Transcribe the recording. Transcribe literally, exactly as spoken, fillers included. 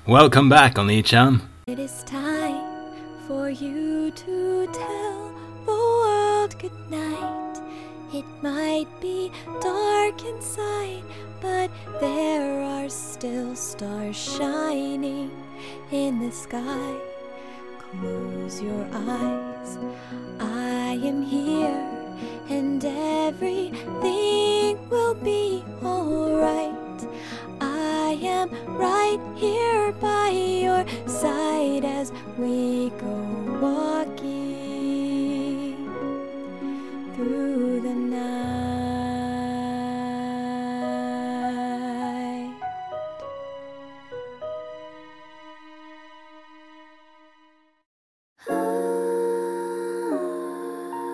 Welcome back, Oni-chan. It is time for you to tell the world good night. It might be dark inside, but there are still stars shining in the sky. Close your eyes, I am here, and everything will be alright. I am right here by your side as we go on.